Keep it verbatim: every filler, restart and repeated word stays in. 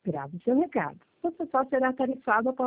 Grave seu recado. Você só será tarifado após